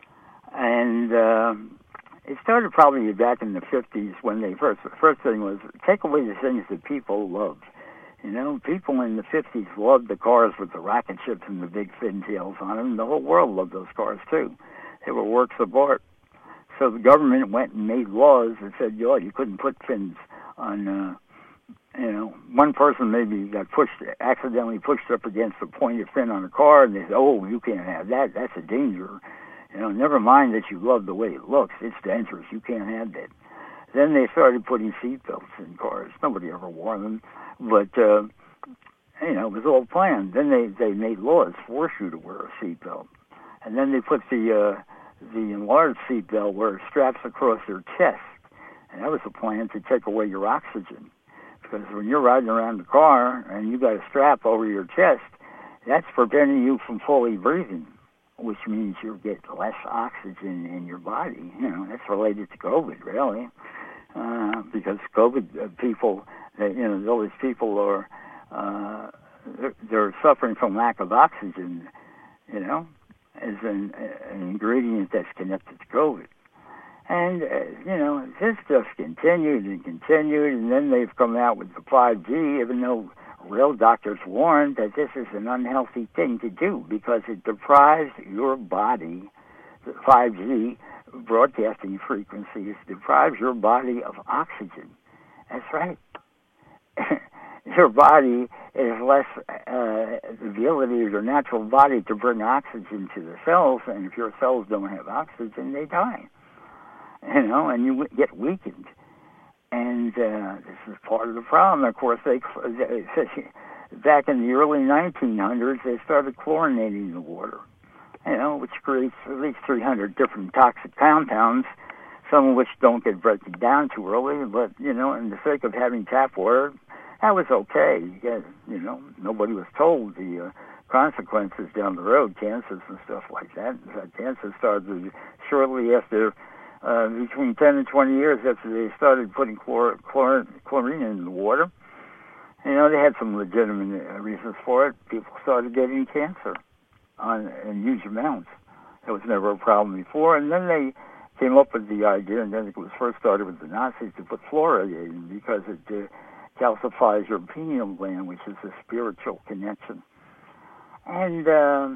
And uh, it started probably back in the fifties when they first, the first thing was take away the things that people love. You know, people in the fifties loved the cars with the rocket ships and the big fin tails on them. The whole world loved those cars, too. They were works of art. So the government went and made laws that said, yo, you couldn't put fins on, uh, you know, one person maybe got pushed, accidentally pushed up against the pointed fin on a car, and they said, oh, you can't have that. That's a danger. You know, never mind that you love the way it looks. It's dangerous. You can't have that. Then they started putting seat belts in cars. Nobody ever wore them. But, uh, you know, it was all planned. Then they, they made laws, force you to wear a seat belt. And then they put the uh, the enlarged seat belt where it straps across your chest. And that was a plan to take away your oxygen. Because when you're riding around the car and you got a strap over your chest, that's preventing you from fully breathing, which means you'll get less oxygen in your body. You know, that's related to COVID, really. Uh, because COVID uh, people, they, you know, all these people are, uh, they're, they're suffering from lack of oxygen, you know, as an, an ingredient that's connected to COVID. And, uh, you know, this just continued and continued, and then they've come out with the five G, even though real doctors warned that this is an unhealthy thing to do because it deprives your body, the five G broadcasting frequencies, deprives your body of oxygen. That's right. Your body is less, uh, the ability of your natural body to bring oxygen to the cells, and if your cells don't have oxygen, they die. You know, and you get weakened. And uh, this is part of the problem. Of course, they, they back in the early nineteen hundreds, they started chlorinating the water, you know, which creates at least three hundred different toxic compounds, some of which don't get broken down too early. But, you know, in the sake of having tap water, that was okay. You, you know, nobody was told the uh, consequences down the road, cancers and stuff like that. In fact, cancer started shortly after Uh, between ten and twenty years after they started putting chlor- chlor- chlorine in the water. You know, they had some legitimate uh, reasons for it. People started getting cancer on, in huge amounts. That was never a problem before. And then they came up with the idea, and then it was first started with the Nazis, to put fluoride in because it uh, calcifies your pineal gland, which is a spiritual connection. And... Uh,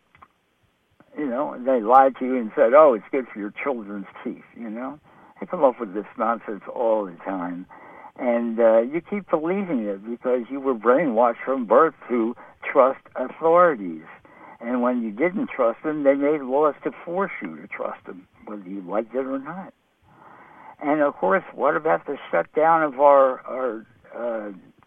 You know, they lied to you and said, oh, it's good for your children's teeth, you know. They come up with this nonsense all the time. And uh, you keep believing it because you were brainwashed from birth to trust authorities. And when you didn't trust them, they made laws to force you to trust them, whether you liked it or not. And, of course, what about the shutdown of our, our uh,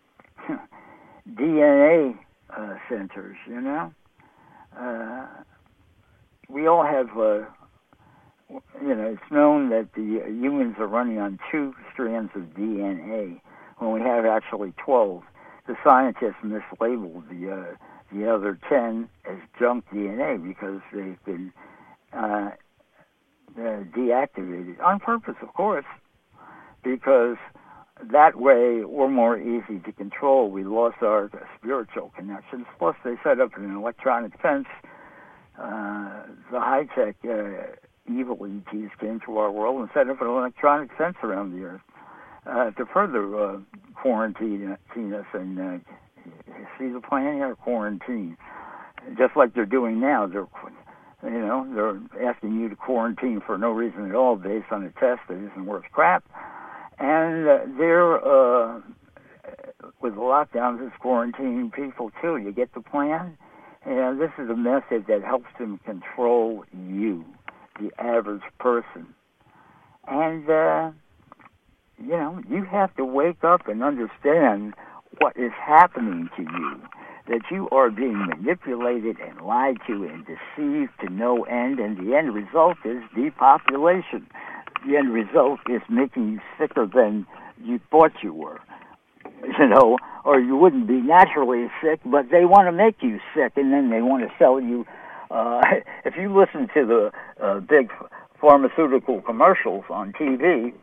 D N A uh, centers, you know? Uh We all have, uh, you know, it's known that the humans are running on two strands of D N A when we have actually twelve. The scientists mislabeled the uh, the other ten as junk D N A because they've been uh, uh, deactivated on purpose, of course, because that way we're more easy to control. We lost our spiritual connections. Plus, they set up an electronic fence. Uh, the high-tech uh, evil E Ts came to our world and set up an electronic fence around the earth uh, to further uh, quarantine us and uh, see the plan here, quarantine. Just like they're doing now, they're you know they're asking you to quarantine for no reason at all, based on a test that isn't worth crap, and uh, they're uh, with the lockdowns, it's quarantining people too. You get the plan. And this is a method that helps them control you, the average person. And, uh, you know, you have to wake up and understand what is happening to you, that you are being manipulated and lied to and deceived to no end, and the end result is depopulation. The end result is making you sicker than you thought you were. You know, or you wouldn't be naturally sick, but they want to make you sick, and then they want to sell you. Uh, if you listen to the uh, big pharmaceutical commercials on T V,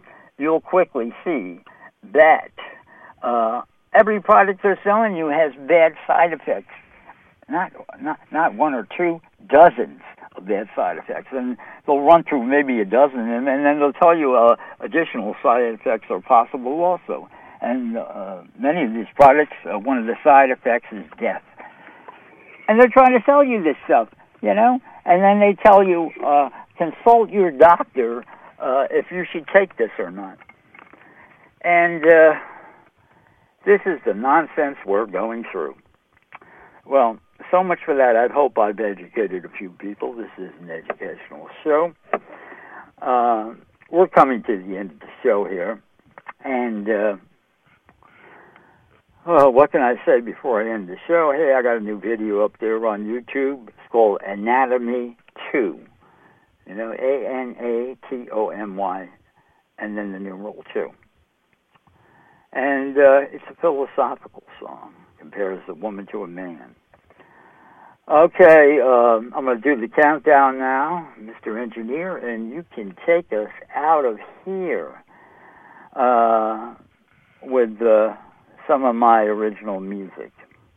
you'll quickly see that uh, every product they're selling you has bad side effects. Not, not, not one or two, dozens of bad side effects. And they'll run through maybe a dozen, and, and then they'll tell you uh, additional side effects are possible also. And uh, many of these products, uh, one of the side effects is death. And they're trying to sell you this stuff, you know? And then they tell you, uh, consult your doctor uh, if you should take this or not. And uh, this is the nonsense we're going through. Well, so much for that. I hope I've educated a few people. This is an educational show. Uh, we're coming to the end of the show here. And, uh, well, what can I say before I end the show? Hey, I got a new video up there on YouTube. It's called Anatomy two. You know, A N A T O M Y, and then the numeral two. And uh, it's a philosophical song. Compares a woman to a man. Okay, um, I'm going to do the countdown now, Mister Engineer, and you can take us out of here uh, with uh, some of my original music.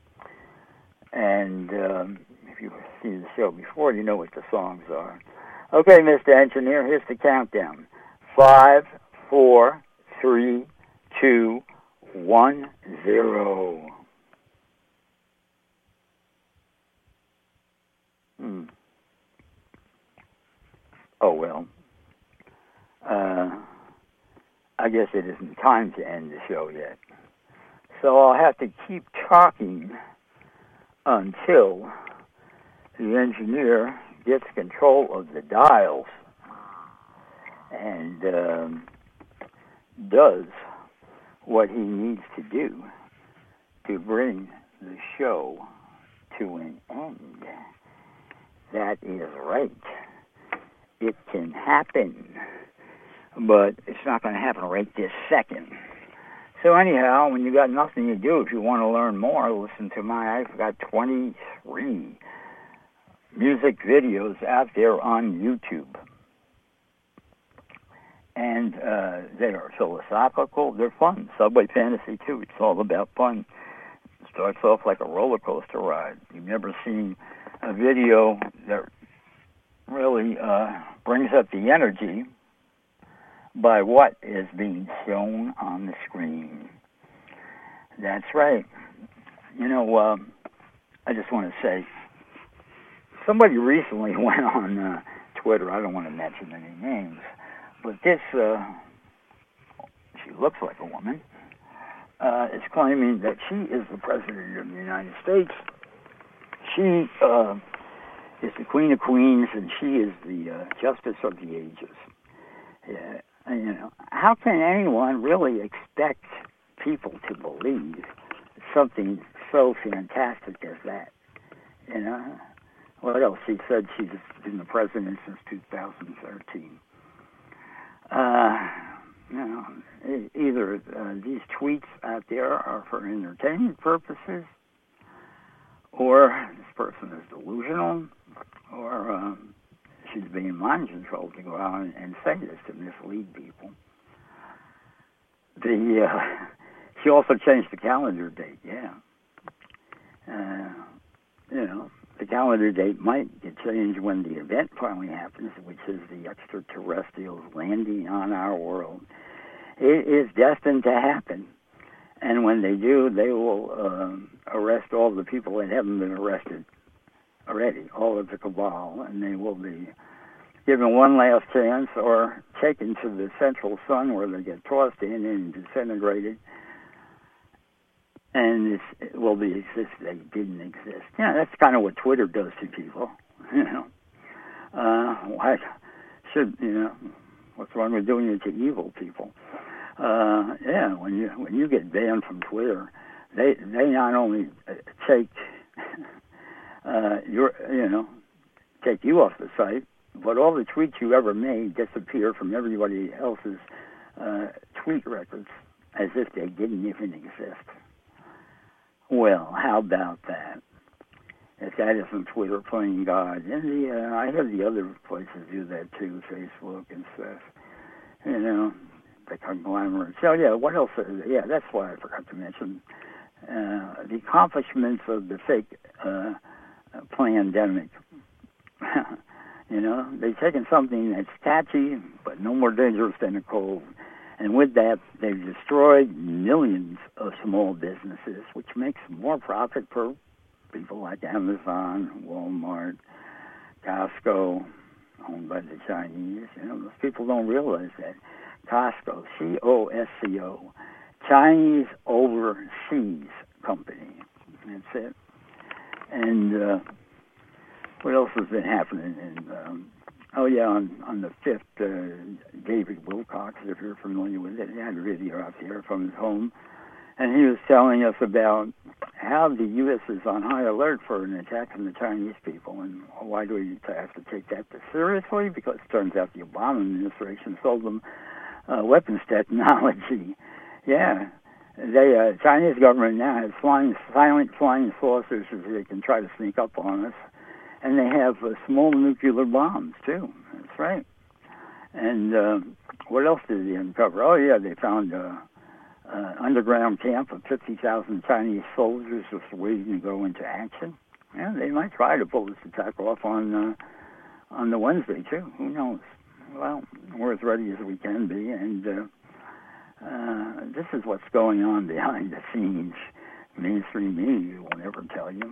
And um, if you've seen the show before, you know what the songs are. Okay, Mister Engineer, here's the countdown. Five, four, three, two, one, zero. Hmm. Oh, well. Uh, I guess it isn't time to end the show yet. So I'll have to keep talking until the engineer gets control of the dials and um, does what he needs to do to bring the show to an end. That is right. It can happen, but it's not going to happen right this second. So anyhow, when you got nothing to do, if you want to learn more, listen to my, I've got twenty-three music videos out there on YouTube. And uh, they are philosophical. They're fun. Subway Fantasy, too. It's all about fun. It starts off like a roller coaster ride. You've never seen a video that really uh, brings up the energy by what is being shown on the screen. That's right. You know, uh, I just want to say, somebody recently went on uh, Twitter, I don't want to mention any names, but this, uh, she looks like a woman, uh, is claiming that she is the President of the United States. She uh, is the Queen of Queens, and she is the uh, Justice of the Ages. Yeah, and, you know, how can anyone really expect people to believe something so fantastic as that? You know, what else? She said she's been the president since two thousand thirteen. Uh, you know, either uh, these tweets out there are for entertainment purposes, or this person is delusional, or um, she's being mind controlled to go out and, and say this to mislead people. The uh, she also changed the calendar date. Yeah, uh, you know, the calendar date might get changed when the event finally happens, which is the extraterrestrials landing on our world. It is destined to happen. And when they do, they will um, arrest all the people that haven't been arrested already, all of the cabal, and they will be given one last chance or taken to the central sun where they get tossed in and disintegrated. And this, it will be exist. They didn't exist. Yeah, that's kind of what Twitter does to people. You know, uh, why should you know? What's wrong with doing it to evil people? Uh, yeah, when you when you get banned from Twitter, they they not only take uh, your you know take you off the site, but all the tweets you ever made disappear from everybody else's uh, tweet records as if they didn't even exist. Well, how about that? If that isn't Twitter playing God, and the uh, I hear the other places do that too, Facebook and stuff. You know, the conglomerates. So, yeah, what else? Yeah, that's what I forgot to mention. Uh, the accomplishments of the fake uh, pandemic. You know, they've taken something that's catchy, but no more dangerous than a cold. And with that, they've destroyed millions of small businesses, which makes more profit for people like Amazon, Walmart, Costco, owned by the Chinese. You know, those people don't realize that. Costco, C O S C O, Chinese Overseas Company. That's it. And uh, what else has been happening? And, um, oh, yeah, on, on the fifth, uh, David Wilcox, if you're familiar with it, he had a video out there from his home. And he was telling us about how the U S is on high alert for an attack from the Chinese people. And why do we have to take that seriously? Because it turns out the Obama administration sold them uh, weapons technology. Yeah. The uh, Chinese government now has flying, silent flying saucers so they can try to sneak up on us. And they have uh, small nuclear bombs, too. That's right. And uh, what else did they uncover? Oh, yeah, they found uh, uh, underground camp of fifty thousand Chinese soldiers just waiting to go into action. Yeah, they might try to pull this attack off on uh, on the Wednesday, too. Who knows? Well, we're as ready as we can be, and uh, uh, this is what's going on behind the scenes. Mainstream media will never tell you.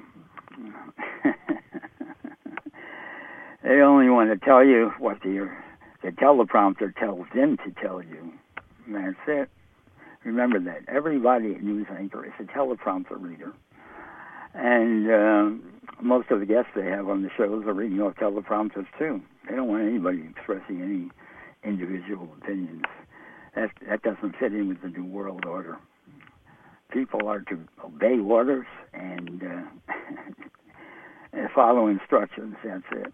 They only want to tell you what the, the teleprompter tells them to tell you. And that's it. Remember that. Everybody at news anchor is a teleprompter reader. And um, most of the guests they have on the shows are reading off teleprompters, too. They don't want anybody expressing any individual opinions. That, that doesn't fit in with the New World Order. People are to obey orders and, uh, and follow instructions. That's it.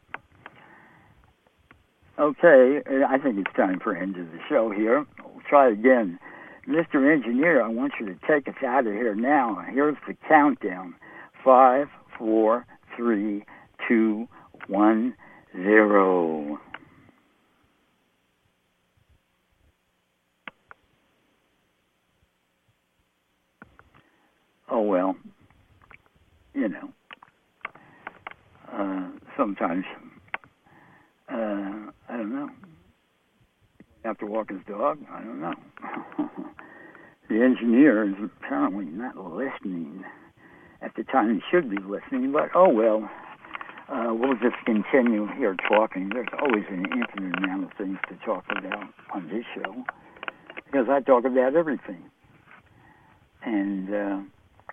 Okay, I think it's time for end of the show here. We'll try again. Mister Engineer, I want you to take us out of here now. Here's the countdown. Five, four, three, two, one, zero. Oh, well, you know, uh, sometimes, uh, I don't know. Have to walk his dog? I don't know. The engineer is apparently not listening at the time he should be listening, but oh well. Uh, we'll just continue here talking. There's always an infinite amount of things to talk about on this show because I talk about everything. And uh,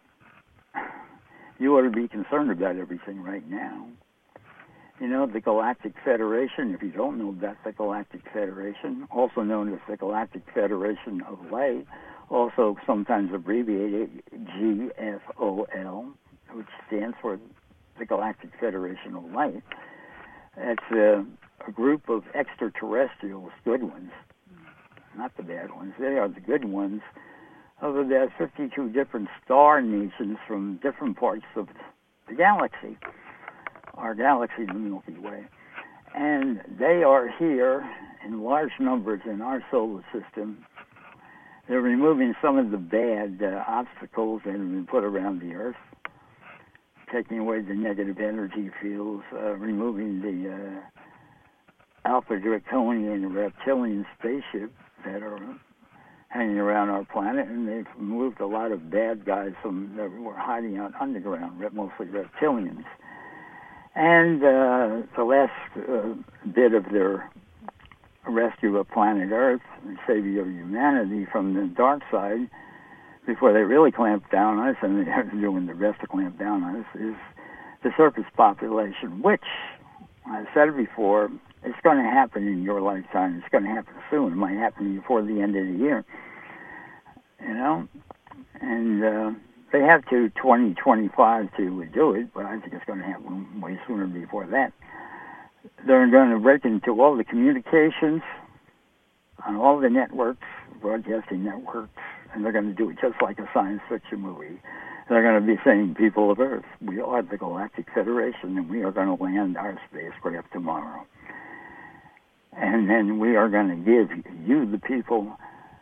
you ought to be concerned about everything right now. You know, the Galactic Federation, if you don't know about the Galactic Federation, also known as the Galactic Federation of Light, also sometimes abbreviated G F O L, which stands for the Galactic Federation of Light. It's a, a group of extraterrestrials, good ones, not the bad ones. They are the good ones of about fifty-two different star nations from different parts of the galaxy. Our galaxy, the Milky Way. And they are here in large numbers in our solar system. They're removing some of the bad uh, obstacles that have been put around the Earth, taking away the negative energy fields, uh, removing the uh, Alpha Draconian and reptilian spaceship that are hanging around our planet, and they've removed a lot of bad guys from that were hiding out underground, mostly reptilians. And uh, the last uh, bit of their rescue of planet Earth and saving of humanity from the dark side, before they really clamp down on us, and they're doing the rest to clamp down on us, is the surface population, which, I've said it before, it's going to happen in your lifetime. It's going to happen soon. It might happen before the end of the year. You know? And uh, they have to twenty twenty-five to do it, but I think it's going to happen way sooner before that. They're going to break into all the communications on all the networks, broadcasting networks, and they're going to do it just like a science fiction movie. They're going to be saying, people of Earth, we are the Galactic Federation, and we are going to land our spacecraft tomorrow. And then we are going to give you, the people,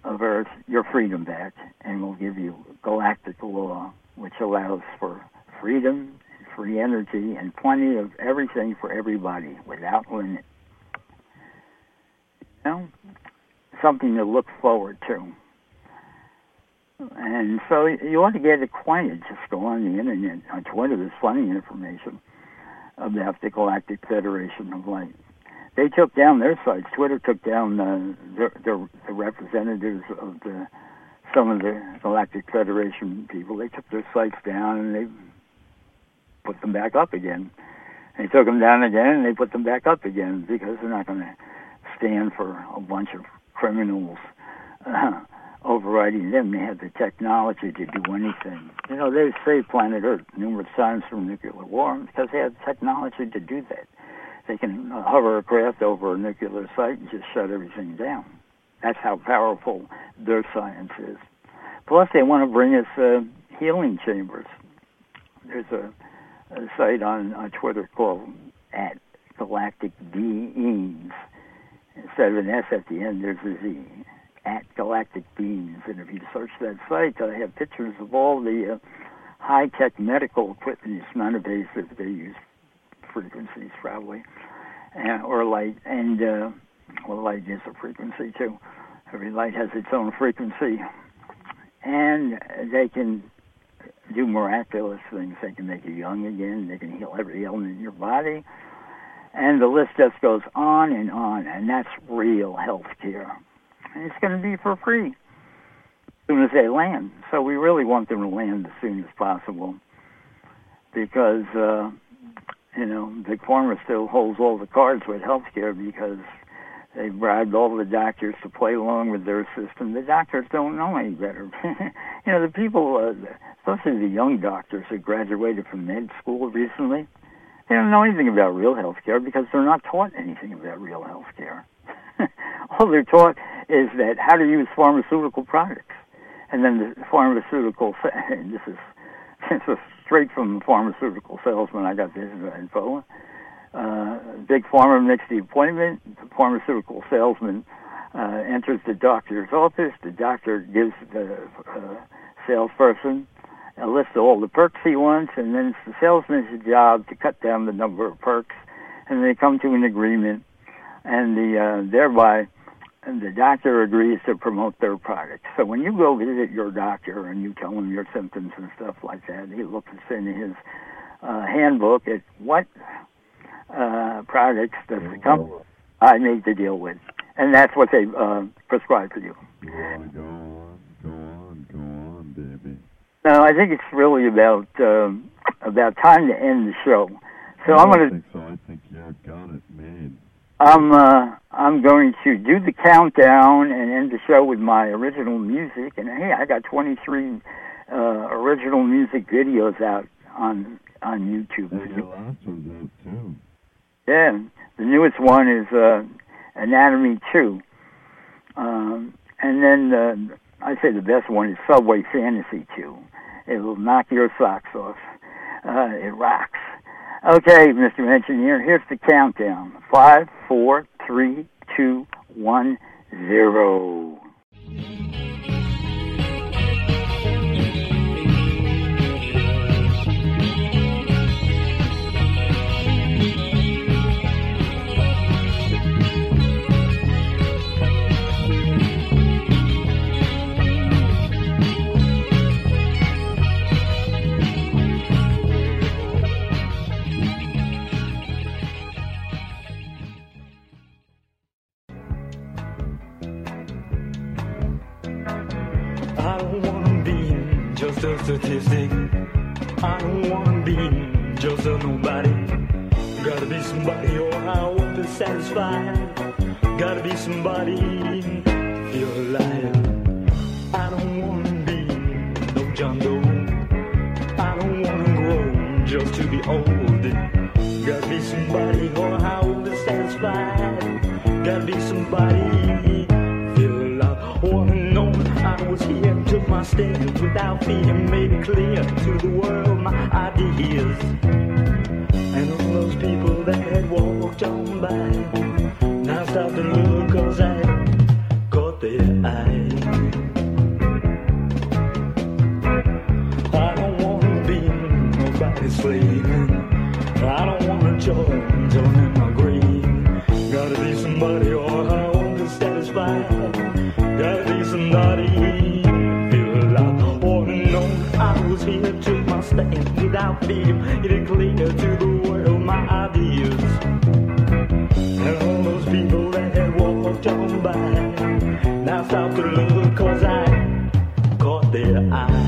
of Earth your freedom back, and we'll give you galactic law, which allows for freedom, free energy, and plenty of everything for everybody without limit. You know, something to look forward to. And so you ought to get acquainted. Just go on the internet. On Twitter, there's plenty of information about the Galactic Federation of Light. They took down their sites. Twitter took down uh, the, the, the representatives of the some of the Galactic Federation people. They took their sites down and they put them back up again. They took them down again and they put them back up again because they're not going to stand for a bunch of criminals uh, overriding them. They have the technology to do anything. You know, they've saved planet Earth numerous times from nuclear war because they have technology to do that. They can uh, hover a craft over a nuclear site and just shut everything down. That's how powerful their science is. Plus, they want to bring us uh, healing chambers. There's a, a site on, on Twitter called at Galactic Beings. Instead of an S at the end, there's a Z. At Galactic Beings. And if you search that site, I have pictures of all the uh, high-tech medical equipment. It's non-invasive. They use frequencies, probably, uh, or light. And, uh, well, light is a frequency, too. Every light has its own frequency. And they can do miraculous things. They can make you young again. They can heal every ailment in your body. And the list just goes on and on. And that's real health care. And it's going to be for free as soon as they land. So we really want them to land as soon as possible. Because, uh, you know, Big Pharma still holds all the cards with health care because they bribed all the doctors to play along with their system. The doctors don't know any better. You know, the people, uh, especially the young doctors who graduated from med school recently, they don't know anything about real health care because they're not taught anything about real health care. All they're taught is that how to use pharmaceutical products. And then the pharmaceutical, and this is, this is straight from the pharmaceutical salesman, I got this info. Uh, Big Pharma makes the appointment. The pharmaceutical salesman uh, enters the doctor's office. The doctor gives the uh, salesperson a list of all the perks he wants, and then it's the salesman's job to cut down the number of perks, and they come to an agreement, and the uh, thereby and the doctor agrees to promote their product. So when you go visit your doctor and you tell him your symptoms and stuff like that, he looks in his uh, handbook at what uh, products does the company I made the deal with, and that's what they uh, prescribe for you. Go on, go on, go on, go on, baby. No, I think it's really about um, about time to end the show. So I I'm going to. think so. I think you got it made. I'm uh, I'm going to do the countdown and end the show with my original music. And hey, I got twenty-three uh, original music videos out on on YouTube. And your last one's out too. Yeah, the newest one is uh, Anatomy two, um, and then uh, I say the best one is Subway Fantasy two. It will knock your socks off. Uh, it rocks. Okay, Mister Engineer, here's the countdown. Five, four, three, two, one, zero. I don't wanna be just a statistic. I don't wanna be just a nobody. Gotta be somebody or I won't be satisfied. Gotta be somebody, feel alive. I don't wanna be no John Doe. I don't wanna grow just to be old. Gotta be somebody or I won't be satisfied. Gotta be somebody, feel alive. Wanna know I was here, took my stand without fear, made it clear to the world my ideas. And all those people that had walked on by now stop to look, cause I caught their eyes. somebody sleeping. I don't wanna join till I'm in my grave. Gotta be somebody or I won't be satisfied. Gotta be somebody. Feel I wanna know I was here, took my stand without fear. It is clear to the world my ideas. And all those people that had walked on by now stop to look, cause I caught their eye.